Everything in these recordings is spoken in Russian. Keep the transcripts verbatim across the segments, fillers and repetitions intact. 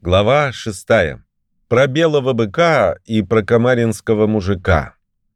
Глава шестая. Про белого быка и про комаринского мужика.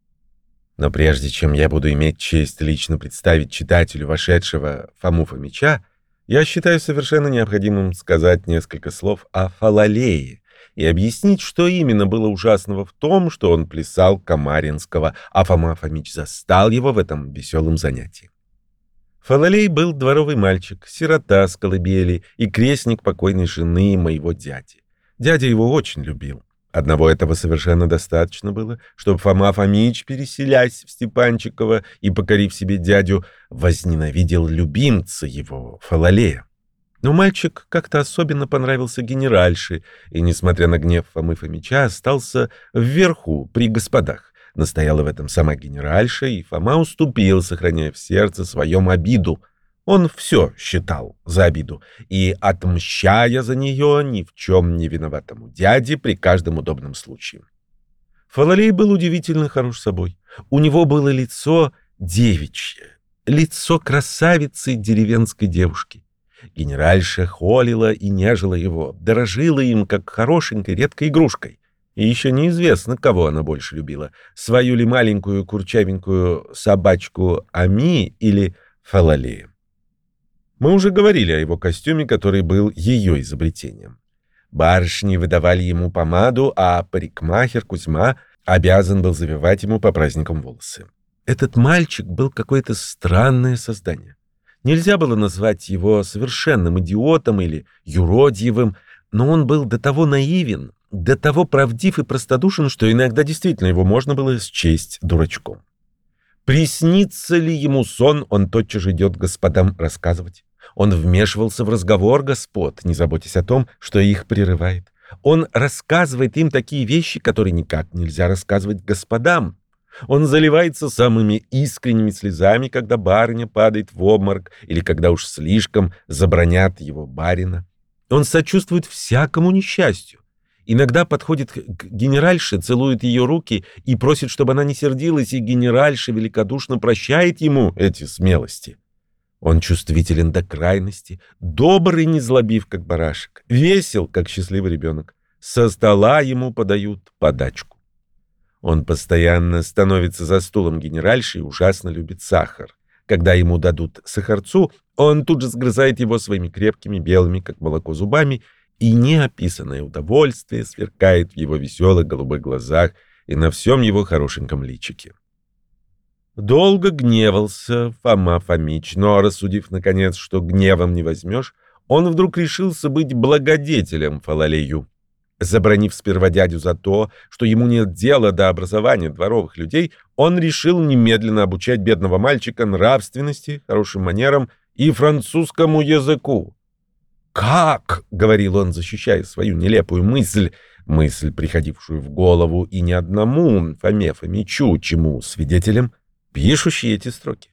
Но прежде чем я буду иметь честь лично представить читателю вошедшего Фому Фомича, я считаю совершенно необходимым сказать несколько слов о Фалалее и объяснить, что именно было ужасного в том, что он плясал комаринского, а Фома Фомич застал его в этом веселом занятии. Фалалей был дворовый мальчик, сирота с колыбели и крестник покойной жены моего дяди. Дядя его очень любил. Одного этого совершенно достаточно было, чтобы Фома Фомич, переселясь в Степанчиково и покорив себе дядю, возненавидел любимца его, Фалалея. Но мальчик как-то особенно понравился генеральше, и, несмотря на гнев Фомы Фомича, остался вверху при господах. Настояла в этом сама генеральша, и Фома уступил, сохраняя в сердце своем обиду. Он все считал за обиду, и, отмщая за нее ни в чем не виноватому дяде при каждом удобном случае. Фалалей был удивительно хорош собой. У него было лицо девичье, лицо красавицы деревенской девушки. Генеральша холила и нежила его, дорожила им, как хорошенькой редкой игрушкой. И еще неизвестно, кого она больше любила, свою ли маленькую курчавенькую собачку Ами или Фалалея. Мы уже говорили о его костюме, который был ее изобретением. Барышни выдавали ему помаду, а парикмахер Кузьма обязан был завивать ему по праздникам волосы. Этот мальчик был какое-то странное создание. Нельзя было назвать его совершенным идиотом или юродивым, но он был до того наивен, до того правдив и простодушен, что иногда действительно его можно было счесть дурачком. Приснится ли ему сон, он тотчас же идет господам рассказывать. Он вмешивался в разговор господ, не заботясь о том, что их прерывает. Он рассказывает им такие вещи, которые никак нельзя рассказывать господам. Он заливается самыми искренними слезами, когда барыня падает в обморок или когда уж слишком забранят его барина. Он сочувствует всякому несчастью. Иногда подходит к генеральше, целует ее руки и просит, чтобы она не сердилась, и генеральша великодушно прощает ему эти смелости. Он чувствителен до крайности, добр и незлобив, как барашек, весел, как счастливый ребенок. Со стола ему подают подачку. Он постоянно становится за стулом генеральши и ужасно любит сахар. Когда ему дадут сахарцу, он тут же сгрызает его своими крепкими, белыми, как молоко, зубами, и неописанное удовольствие сверкает в его веселых голубых глазах и на всем его хорошеньком личике. Долго гневался Фома Фомич, но, рассудив, наконец, что гневом не возьмешь, он вдруг решился быть благодетелем Фалалею. Забранив сперва дядю за то, что ему нет дела до образования дворовых людей, он решил немедленно обучать бедного мальчика нравственности, хорошим манерам и французскому языку. «Как?» — говорил он, защищая свою нелепую мысль, мысль, приходившую в голову и не одному Фоме Фомичу, чему свидетелем, пишущий эти строки.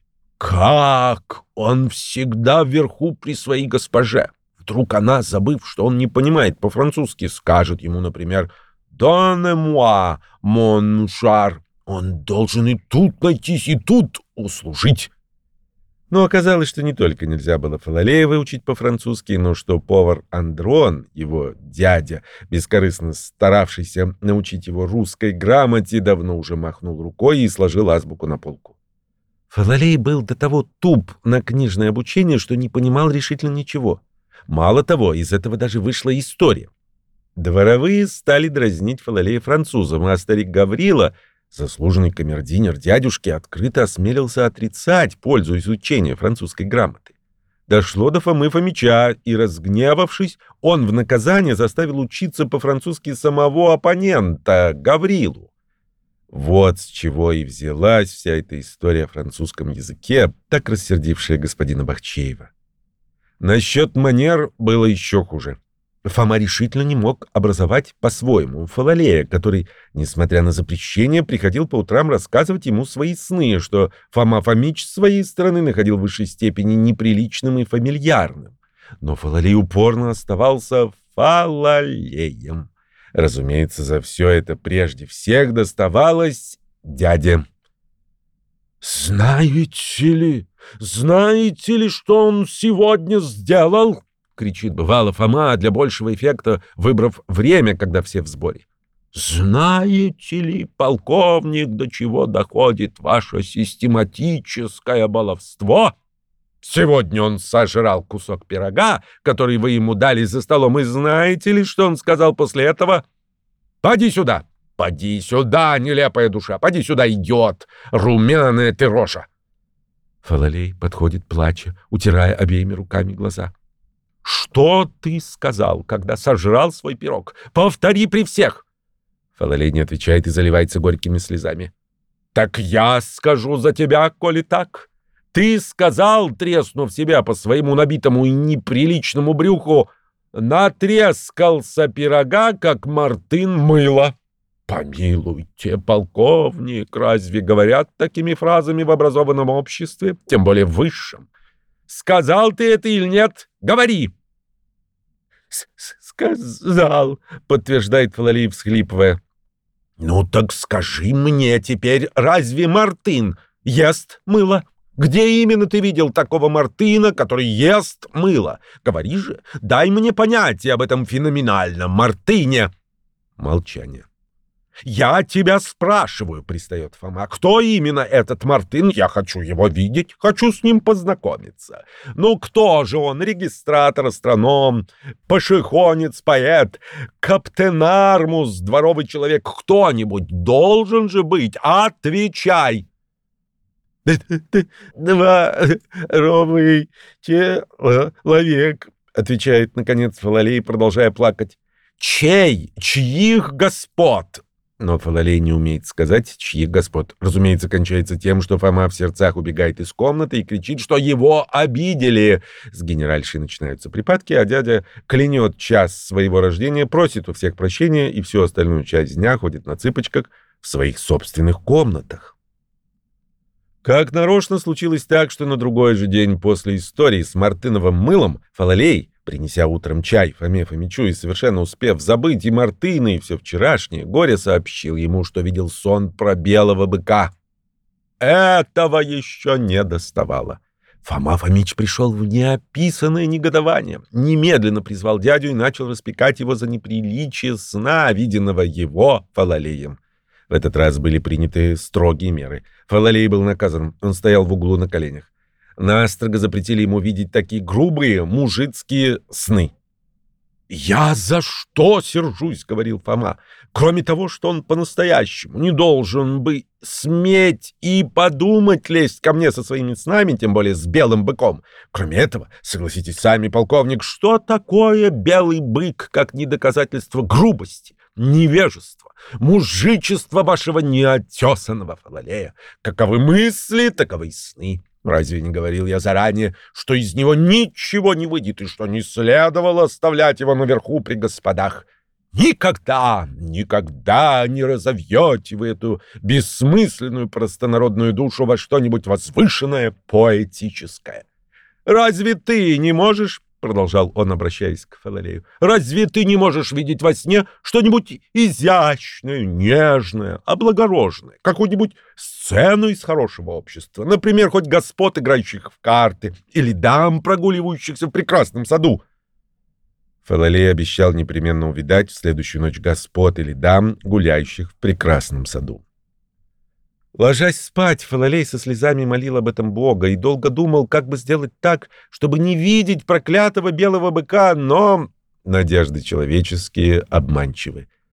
«Как? Он всегда вверху при своей госпоже. Вдруг она, забыв, что он не понимает по-французски, скажет ему, например, «Donne-moi, mon char». Он должен и тут найтись, и тут услужить». Но оказалось, что не только нельзя было Фалалея выучить по-французски, но что повар Андрон, его дядя, бескорыстно старавшийся научить его русской грамоте, давно уже махнул рукой и сложил азбуку на полку. Фалалей был до того туп на книжное обучение, что не понимал решительно ничего. Мало того, из этого даже вышла история. Дворовые стали дразнить Фалалея французом, а старик Гаврила, заслуженный камердинер дядюшки, открыто осмелился отрицать пользу изучения французской грамоты. Дошло до Фомы Фомича, и, разгневавшись, он в наказание заставил учиться по-французски самого оппонента, Гаврилу. Вот с чего и взялась вся эта история о французском языке, так рассердившая господина Бахчеева. Насчет манер было еще хуже. Фома решительно не мог образовать по-своему Фалалея, который, несмотря на запрещение, приходил по утрам рассказывать ему свои сны, что Фома Фомич с своей стороны находил в высшей степени неприличным и фамильярным. Но Фалалей упорно оставался Фалалеем. Разумеется, за все это прежде всех доставалось дяде. «Знаете ли, знаете ли, что он сегодня сделал?» — кричит бывало Фома, для большего эффекта выбрав время, когда все в сборе. «Знаете ли, полковник, до чего доходит ваше систематическое баловство? Сегодня он сожрал кусок пирога, который вы ему дали за столом, и знаете ли, что он сказал после этого? Поди сюда! Поди сюда, нелепая душа! Поди сюда, идиот! Румяная ты рожа!» Фалалей подходит, плача, утирая обеими руками глаза. «Что ты сказал, когда сожрал свой пирог? Повтори при всех!» Фалалей не отвечает и заливается горькими слезами. «Так я скажу за тебя, коли так. Ты сказал, треснув себя по своему набитому и неприличному брюху, натрескался пирога, как мартын мыла. Помилуйте, полковник, разве говорят такими фразами в образованном обществе, тем более в высшем? Сказал ты это или нет? Говори!» «Сказал», — подтверждает Фалалей, всхлипывая. «Ну так скажи мне теперь, разве мартын ест мыло? Где именно ты видел такого мартына, который ест мыло? Говори же, дай мне понятие об этом феноменальном мартыне». Молчание. «Я тебя спрашиваю», — пристает Фома, — «кто именно этот мартын? Я хочу его видеть, хочу с ним познакомиться. Ну кто же он? Регистратор, астроном, пошехонец, поэт, каптенармус, дворовый человек, кто-нибудь должен же быть? Отвечай!» «Дворовый человек», — отвечает, наконец, Фалалей, продолжая плакать. «Чей? Чьих господ?» Но Фалалей не умеет сказать, чьих господ. Разумеется, кончается тем, что Фома в сердцах убегает из комнаты и кричит, что его обидели. С генеральшей начинаются припадки, а дядя клянет час своего рождения, просит у всех прощения и всю остальную часть дня ходит на цыпочках в своих собственных комнатах. Как нарочно случилось так, что на другой же день после истории с мартыновым мылом Фалалей, принеся утром чай Фоме Фомичу и совершенно успев забыть и мартына, и все вчерашнее, горе сообщил ему, что видел сон про белого быка. Этого еще не доставало. Фома Фомич пришел в неописанное негодование, немедленно призвал дядю и начал распекать его за неприличие сна, виденного его Фалалеем. В этот раз были приняты строгие меры. Фалалей был наказан, он стоял в углу на коленях. Настрого запретили ему видеть такие грубые мужицкие сны. «Я за что сержусь?» — говорил Фома. «Кроме того, что он по-настоящему не должен бы сметь и подумать лезть ко мне со своими снами, тем более с белым быком. Кроме этого, согласитесь сами, полковник, что такое белый бык, как не доказательство грубости, невежества, мужичества вашего неотесанного Фалалея? Каковы мысли, таковы и сны. Разве не говорил я заранее, что из него ничего не выйдет и что не следовало оставлять его наверху при господах? Никогда, никогда не разовьете вы эту бессмысленную простонародную душу во что-нибудь возвышенное, поэтическое. Разве ты не можешь, — продолжал он, обращаясь к Фалалею, — разве ты не можешь видеть во сне что-нибудь изящное, нежное, облагороженное, какую-нибудь сцену из хорошего общества, например, хоть господ, играющих в карты, или дам, прогуливающихся в прекрасном саду?» Фалалей обещал непременно увидать в следующую ночь господ или дам, гуляющих в прекрасном саду. Ложась спать, Фалалей со слезами молил об этом Бога и долго думал, как бы сделать так, чтобы не видеть проклятого белого быка, но надежды человеческие обманчивы.